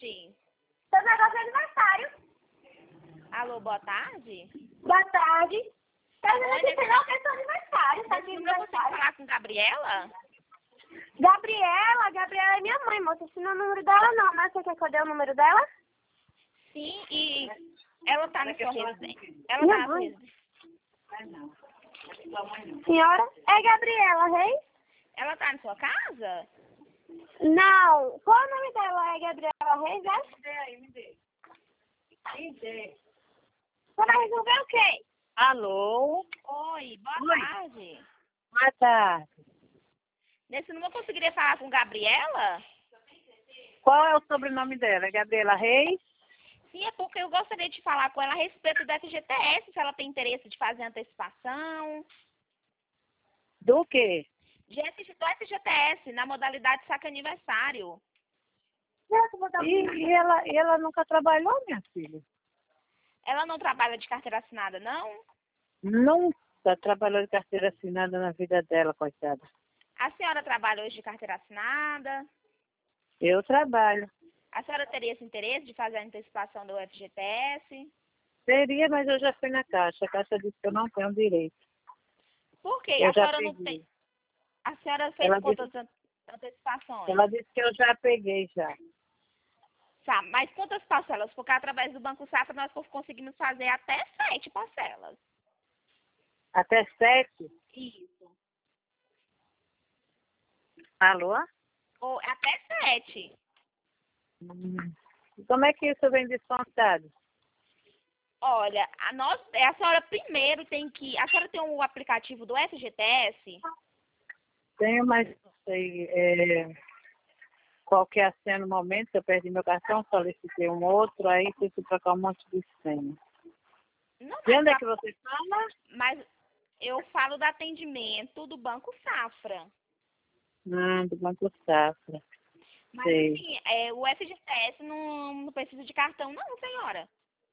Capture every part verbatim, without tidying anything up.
tarde. Seu negócio de aniversário. Alô, boa tarde. Boa tarde. Tá Oi, dizendo aqui nesse, que não quer seu aniversário. Tá nesse de número eu consigo aniversário. falar com Gabriela? Gabriela, Gabriela é minha mãe, moça. Esse não é o número dela, não, né? Você quer que eu dê o número dela? Sim, e ela tá na sua residência. Ela Minha tá na sua mãe. residência. Senhora? É Gabriela, Reis? Ela tá na sua casa? Não. Qual o nome dela? É Gabriela Reis, é? Me dê aí, me dê. Me dê. Você vai resolver o quê? Alô? Oi, boa Oi. tarde. Boa tarde. Nesse número eu conseguiria falar com Gabriela? Qual é o sobrenome dela? Gabriela Reis? Sim, é porque eu gostaria de falar com ela a respeito do F G T S, se ela tem interesse de fazer antecipação. Do quê? De F G, do F G T S, na modalidade saque aniversário. E, e ela, e ela nunca trabalhou, minha filha? Ela não trabalha de carteira assinada, não? Nunca trabalhou de carteira assinada na vida dela, coitada. A senhora trabalha hoje de carteira assinada? Eu trabalho. A senhora teria esse interesse de fazer a antecipação do F G T S? Seria, mas eu já fui na Caixa. A Caixa disse que eu não tenho direito. Por quê? Eu A já senhora não peguei. tem. A senhora fez Ela quantas disse, an- antecipações? ela disse que eu já peguei já. Tá, mas quantas parcelas? Porque através do Banco Safra nós conseguimos fazer até sete parcelas. Até sete? Isso. Alô? Ou até sete. Hum. Como é que isso vem descontado? Olha, a, nós, a senhora primeiro tem que. A senhora tem o aplicativo do F G T S? Tenho, mas não sei é, qual que é a senha no momento. Eu perdi meu cartão, solicitei um outro, aí tive que trocar um monte de senha. Não, De mas, onde é a- que você fala? mas eu falo do atendimento do Banco Safra. Ah, do Banco Safra. Mas Sei. assim, é, o F G T S não, não precisa de cartão, não, senhora.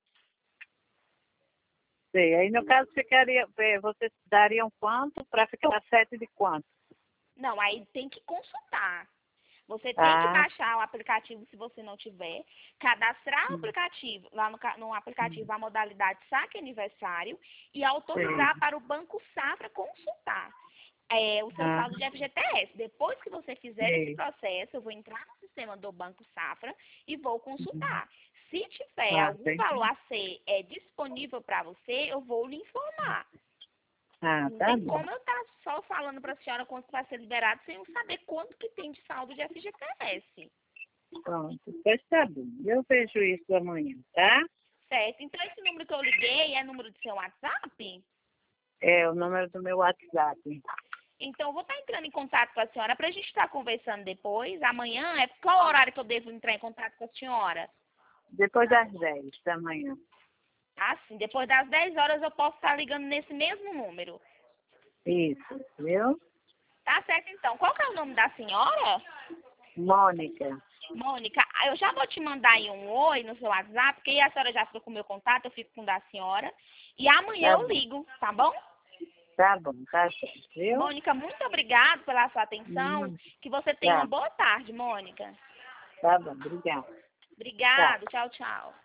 Sei. Aí, no caso, ficaria, é, vocês dariam quanto para ficar sete de quanto? Não, aí tem que consultar. Você tem que Ah, baixar o aplicativo se você não tiver, cadastrar o aplicativo, lá no, ca- no aplicativo a modalidade saque aniversário e autorizar sei. para o Banco Safra consultar é, o seu Ah, saldo de F G T S. Depois que você fizer esse sei. processo, eu vou entrar no sistema do Banco Safra e vou consultar. Se tiver Ah, algum tem. valor a ser é, disponível para você, eu vou lhe informar. Ah, Não tá tem bom. como eu estar só falando para a senhora quanto vai ser liberado sem eu saber quanto que tem de saldo de F G T S. Pronto, pois tá bom. Eu vejo isso amanhã, tá? Certo? Então esse número que eu liguei é número do seu WhatsApp? É o número do meu WhatsApp. Então eu vou estar entrando em contato com a senhora para a gente estar conversando depois. Amanhã, é qual horário que eu devo entrar em contato com a senhora? Depois das dez da manhã. Ah, sim. Depois das dez horas eu posso estar ligando nesse mesmo número. Isso, viu? Tá certo, então. Qual que é o nome da senhora? Mônica. Mônica, ah, eu já vou te mandar aí um oi no seu WhatsApp, porque aí a senhora já ficou com o meu contato, eu fico com o da senhora. E amanhã Tá eu bom, ligo, tá bom? tá bom, tá certo, viu? Mônica, muito obrigada pela sua atenção. Hum, Que você tenha uma tá, boa tarde, Mônica. tá bom, obrigada. Tá. Obrigada. Tchau, tchau.